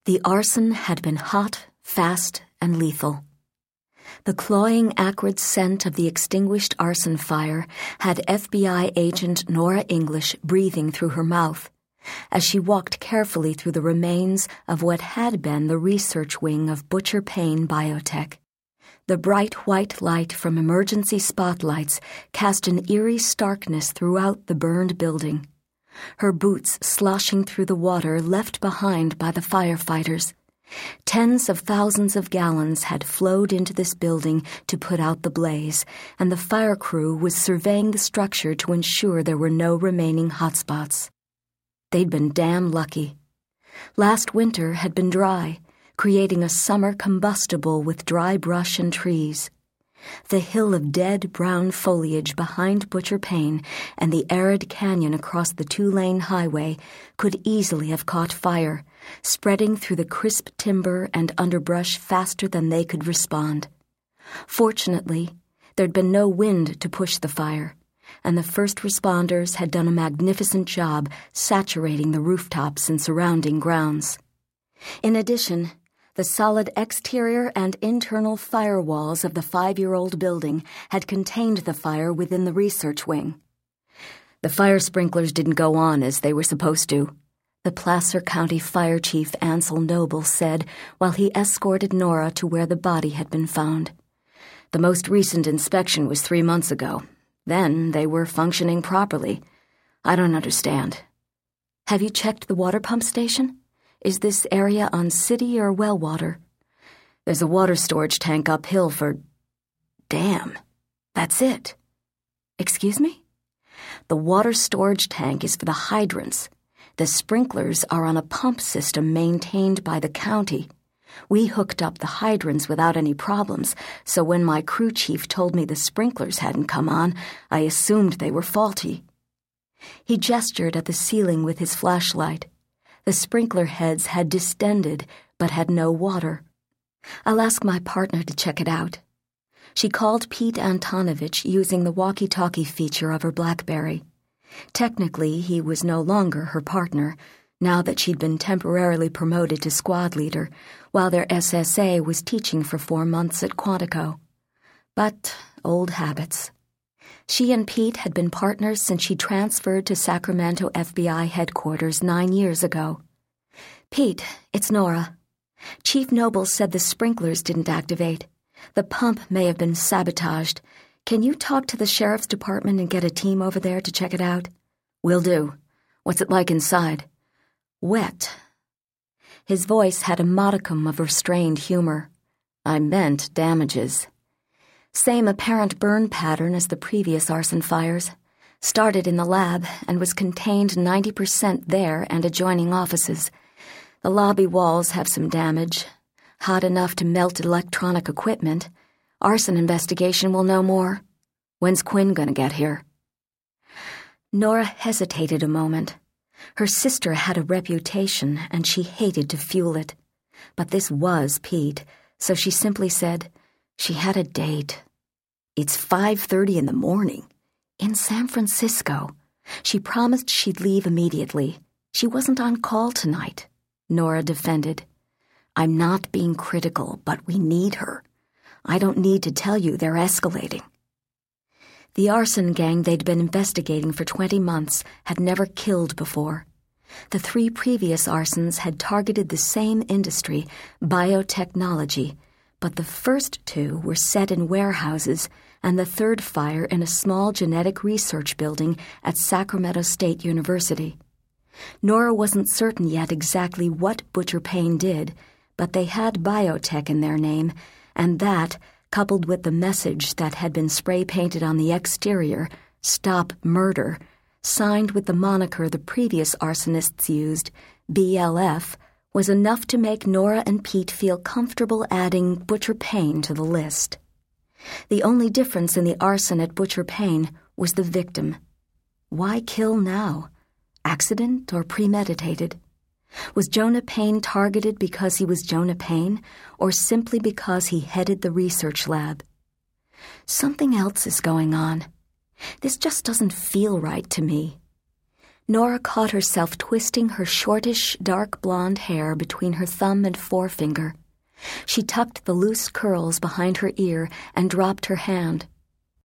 The arson had been hot, fast, and lethal. The cloying, acrid scent of the extinguished arson fire had FBI agent Nora English breathing through her mouth as she walked carefully through the remains of what had been the research wing of Butcher Payne Biotech. The bright white light from emergency spotlights cast an eerie starkness throughout the burned building, her boots sloshing through the water left behind by the firefighters. Tens of thousands of gallons had flowed into this building to put out the blaze, and the fire crew was surveying the structure to ensure there were no remaining hotspots. They'd been damn lucky. Last winter had been dry, creating a summer combustible with dry brush and trees. The hill of dead brown foliage behind Butcher Payne and the arid canyon across the two-lane highway could easily have caught fire, spreading through the crisp timber and underbrush faster than they could respond. Fortunately, there'd been no wind to push the fire, and the first responders had done a magnificent job saturating the rooftops and surrounding grounds. In addition, the solid exterior and internal firewalls of the 5-year-old building had contained the fire within the research wing. The fire sprinklers didn't go on as they were supposed to, the Placer County Fire Chief Ansel Noble said while he escorted Nora to where the body had been found. The most recent inspection was 3 months ago. Then they were functioning properly. I don't understand. Have you checked the water pump station? Is this area on city or well water? There's a water storage tank uphill for... Damn, that's it. Excuse me? The water storage tank is for the hydrants. The sprinklers are on a pump system maintained by the county. We hooked up the hydrants without any problems, so when my crew chief told me the sprinklers hadn't come on, I assumed they were faulty. He gestured at the ceiling with his flashlight. The sprinkler heads had distended, but had no water. I'll ask my partner to check it out. She called Pete Antonovich using the walkie-talkie feature of her BlackBerry. Technically, he was no longer her partner, now that she'd been temporarily promoted to squad leader, while their SSA was teaching for 4 months at Quantico. But old habits. She and Pete had been partners since she transferred to Sacramento FBI headquarters 9 years ago. Pete, it's Nora. Chief Noble said the sprinklers didn't activate. The pump may have been sabotaged. Can you talk to the sheriff's department and get a team over there to check it out? Will do. What's it like inside? Wet. His voice had a modicum of restrained humor. I meant damages. Same apparent burn pattern as the previous arson fires. Started in the lab and was contained 90% there and adjoining offices. The lobby walls have some damage. Hot enough to melt electronic equipment. Arson investigation will know more. When's Quinn gonna get here? Nora hesitated a moment. Her sister had a reputation and she hated to fuel it. But this was Pete, so she simply said, she had a date. It's 5:30 in the morning. In San Francisco. She promised she'd leave immediately. She wasn't on call tonight, Nora defended. I'm not being critical, but we need her. I don't need to tell you they're escalating. The arson gang they'd been investigating for 20 months had never killed before. The 3 previous arsons had targeted the same industry, biotechnology, but the first 2 were set in warehouses and the third fire in a small genetic research building at Sacramento State University. Nora wasn't certain yet exactly what Butcher Payne did, but they had biotech in their name, and that, coupled with the message that had been spray-painted on the exterior, Stop Murder, signed with the moniker the previous arsonists used, BLF, was enough to make Nora and Pete feel comfortable adding Butcher Payne to the list. The only difference in the arson at Butcher Payne was the victim. Why kill now? Accident or premeditated? Was Jonah Payne targeted because he was Jonah Payne, or simply because he headed the research lab? Something else is going on. This just doesn't feel right to me. Nora caught herself twisting her shortish, dark blonde hair between her thumb and forefinger. She tucked the loose curls behind her ear and dropped her hand.